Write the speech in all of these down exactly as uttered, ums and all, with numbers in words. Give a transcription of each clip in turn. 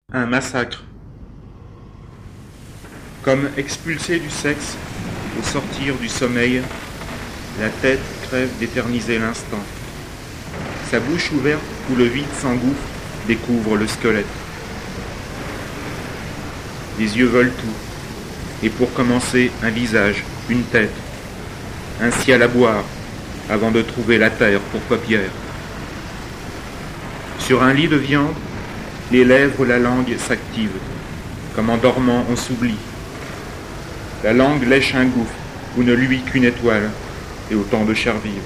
Un massacre. Comme expulsée du sexe, au sortir du sommeil, la tête crève d'éterniser l'instant. Sa bouche ouverte où le vide s'engouffre découvre le squelette. Les yeux veulent tout, et pour commencer, un visage, une tête, un ciel à boire, avant de trouver la terre pour paupières. Sur un lit de viande, les lèvres, la langue s'activent, comme en dormant on s'oublie. La langue lèche un gouffre où ne luit qu'une étoile, et autant de chair vive.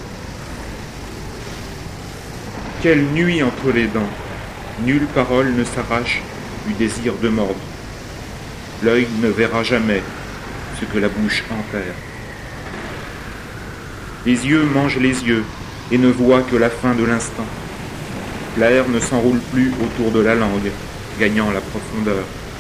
Quelle nuit entre les dents, nulle parole ne s'arrache du désir de mordre. L'œil ne verra jamais ce que la bouche enterre. Les yeux mangent les yeux et ne voient que la fin de l'instant. L'air ne s'enroule plus autour de la langue, gagnant la profondeur.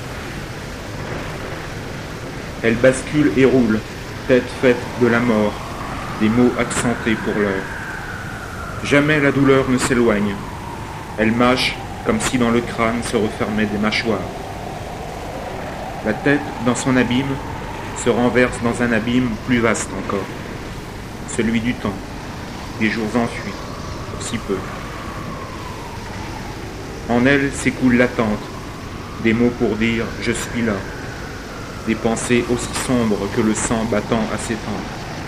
Elle bascule et roule, tête faite de la mort, des mots accentés pour l'heure. Jamais la douleur ne s'éloigne. Elle mâche comme si dans le crâne se refermaient des mâchoires. La tête, dans son abîme, se renverse dans un abîme plus vaste encore, celui du temps, des jours enfuis, pour si peu. En elle s'écoule l'attente, des mots pour dire « je suis là », des pensées aussi sombres que le sang battant à ses tempes.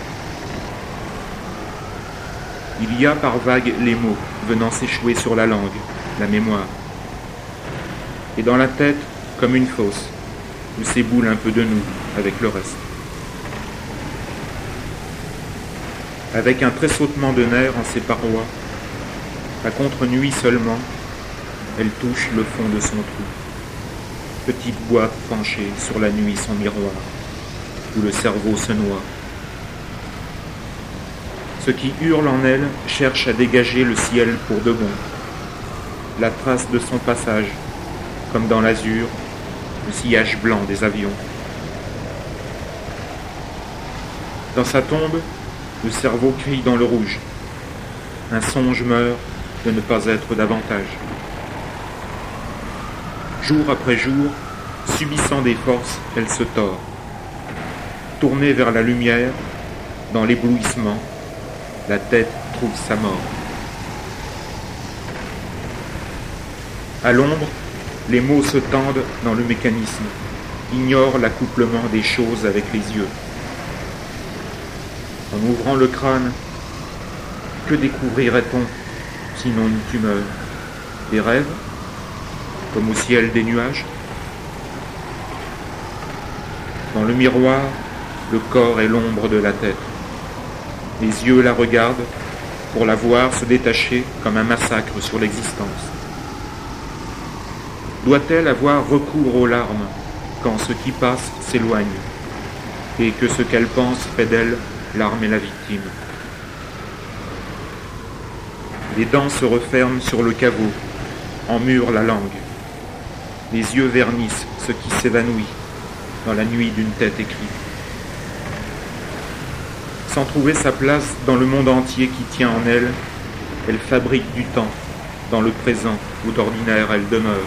Il y a par vagues les mots venant s'échouer sur la langue, la mémoire. Et dans la tête, comme une fosse, où s'éboule un peu de nous avec le reste. Avec un tressautement de nerfs en ses parois, à contre-nuit seulement, elle touche le fond de son trou. Petite boîte penchée sur la nuit son miroir, où le cerveau se noie. Ce qui hurle en elle cherche à dégager le ciel pour de bon. La trace de son passage, comme dans l'azur, le sillage blanc des avions. Dans sa tombe, le cerveau crie dans le rouge. Un songe meurt de ne pas être davantage. Jour après jour, subissant des forces, elle se tord. Tournée vers la lumière, dans l'éblouissement, la tête trouve sa mort. À l'ombre, les mots se tendent dans le mécanisme, ignorent l'accouplement des choses avec les yeux. En ouvrant le crâne, que découvrirait-on, sinon une tumeur? Des rêves, comme au ciel des nuages? Dans le miroir, le corps est l'ombre de la tête. Les yeux la regardent pour la voir se détacher comme un massacre sur l'existence. Doit-elle avoir recours aux larmes quand ce qui passe s'éloigne et que ce qu'elle pense fait d'elle l'arme et la victime? Les dents se referment sur le caveau, emmurent la langue. Les yeux vernissent ce qui s'évanouit dans la nuit d'une tête écrite. Sans trouver sa place dans le monde entier qui tient en elle, elle fabrique du temps dans le présent où d'ordinaire elle demeure.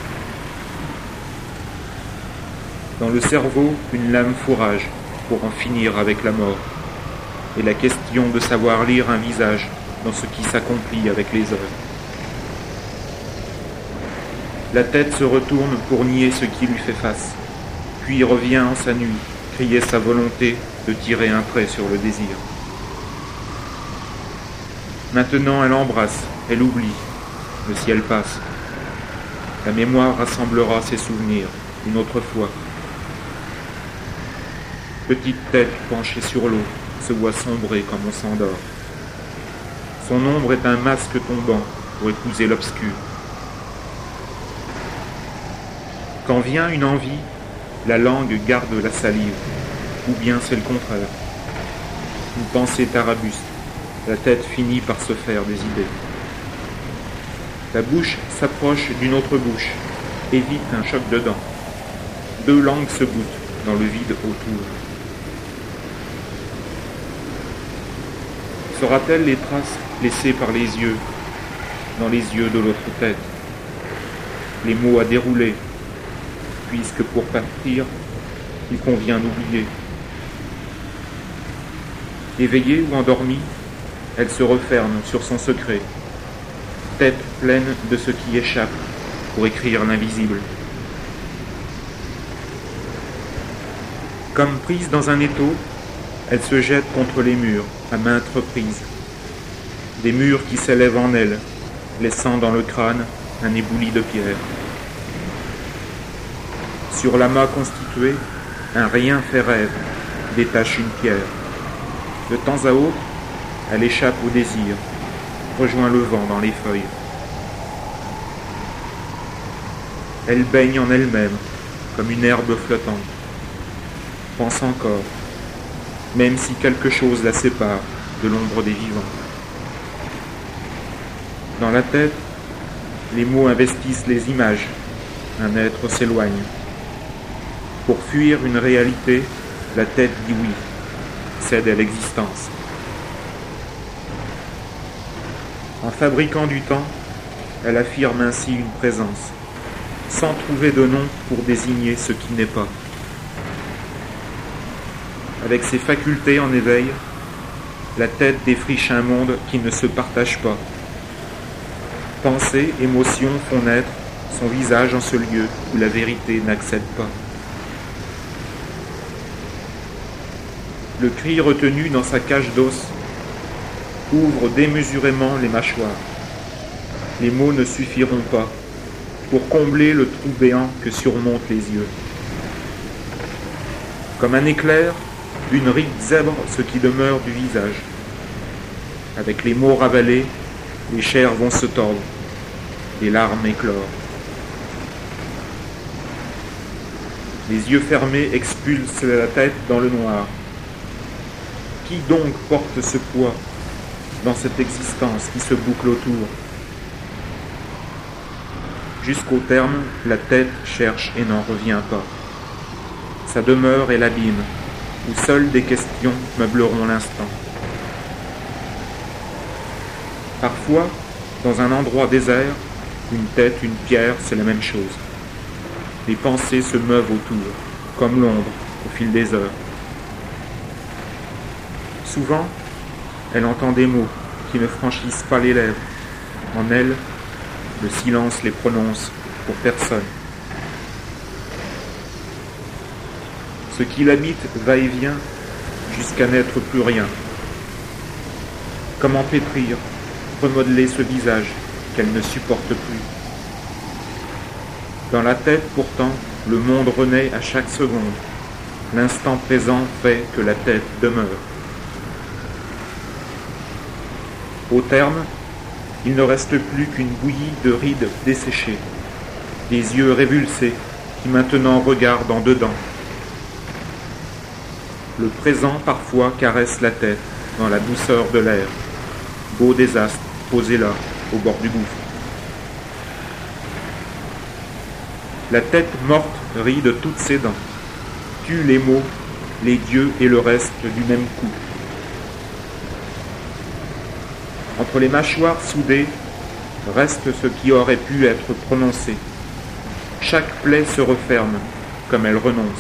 Dans le cerveau, une lame fourrage pour en finir avec la mort, et la question de savoir lire un visage dans ce qui s'accomplit avec les heures. La tête se retourne pour nier ce qui lui fait face, puis revient en sa nuit, crier sa volonté de tirer un trait sur le désir. Maintenant elle embrasse, elle oublie, le ciel passe. La mémoire rassemblera ses souvenirs, une autre fois. Petite tête penchée sur l'eau, se voit sombrer comme on s'endort. Son ombre est un masque tombant pour épouser l'obscur. Quand vient une envie, la langue garde la salive, ou bien c'est le contraire. Une pensée tarabuste, la tête finit par se faire des idées. La bouche s'approche d'une autre bouche, évite un choc de dents. Deux langues se goûtent dans le vide autour. Sera-t-elle les traces laissées par les yeux, dans les yeux de l'autre tête? Les mots à dérouler, puisque pour partir, il convient d'oublier. Éveillée ou endormie, elle se referme sur son secret, tête pleine de ce qui échappe pour écrire l'invisible. Comme prise dans un étau, elle se jette contre les murs à maintes reprises. Des murs qui s'élèvent en elle, laissant dans le crâne un éboulis de pierre. Sur l'amas constitué, un rien fait rêve, détache une pierre. De temps à autre, elle échappe au désir, rejoint le vent dans les feuilles. Elle baigne en elle-même, comme une herbe flottante. Pense encore, même si quelque chose la sépare de l'ombre des vivants. Dans la tête, les mots investissent les images. Un être s'éloigne. Pour fuir une réalité, la tête dit oui, cède à l'existence. En fabriquant du temps, elle affirme ainsi une présence, sans trouver de nom pour désigner ce qui n'est pas. Avec ses facultés en éveil, la tête défriche un monde qui ne se partage pas. Pensée, émotion font naître son visage en ce lieu où la vérité n'accède pas. Le cri retenu dans sa cage d'os ouvre démesurément les mâchoires. Les mots ne suffiront pas pour combler le trou béant que surmontent les yeux. Comme un éclair, une ride zèbre ce qui demeure du visage. Avec les mots ravalés, les chairs vont se tordre, les larmes éclore. Les yeux fermés expulsent la tête dans le noir. Qui donc porte ce poids dans cette existence qui se boucle autour? Jusqu'au terme, la tête cherche et n'en revient pas. Sa demeure est l'abîme, où seules des questions meubleront l'instant. Parfois, dans un endroit désert, une tête, une pierre, c'est la même chose. Les pensées se meuvent autour, comme l'ombre au fil des heures. Souvent, elle entend des mots qui ne franchissent pas les lèvres. En elle, le silence les prononce pour personne. Ce qui l'habite va et vient jusqu'à n'être plus rien. Comment pétrir, remodeler ce visage qu'elle ne supporte plus? Dans la tête, pourtant, le monde renaît à chaque seconde. L'instant présent fait que la tête demeure. Au terme, il ne reste plus qu'une bouillie de rides desséchées, des yeux révulsés qui maintenant regardent en dedans. Le présent parfois caresse la tête dans la douceur de l'air. Beau désastre posé là, au bord du gouffre. La tête morte rit de toutes ses dents, tue les mots, les dieux et le reste du même coup. Entre les mâchoires soudées, reste ce qui aurait pu être prononcé. Chaque plaie se referme, comme elle renonce.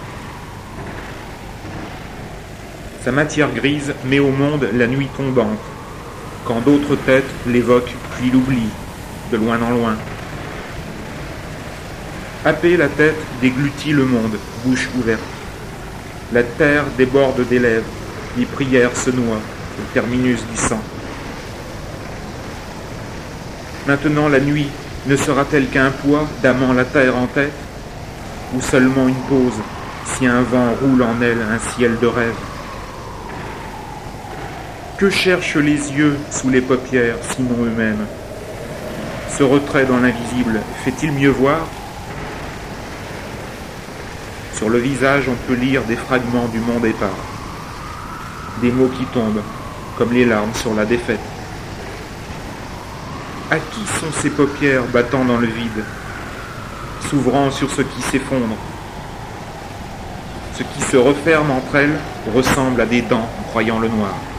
Sa matière grise met au monde la nuit tombante, quand d'autres têtes l'évoquent puis l'oublient, de loin en loin. Happée, la tête déglutit le monde, bouche ouverte. La terre déborde des lèvres, les prières se noient, le terminus du sang. Maintenant la nuit ne sera-t-elle qu'un poids damant la terre en tête, ou seulement une pause, si un vent roule en elle un ciel de rêve? Que cherchent les yeux sous les paupières, sinon eux-mêmes? Ce retrait dans l'invisible fait-il mieux voir? Sur le visage, on peut lire des fragments du monde épars, des mots qui tombent, comme les larmes sur la défaite. À qui sont ces paupières battant dans le vide, s'ouvrant sur ce qui s'effondre? Ce qui se referme entre elles ressemble à des dents en croyant le noir.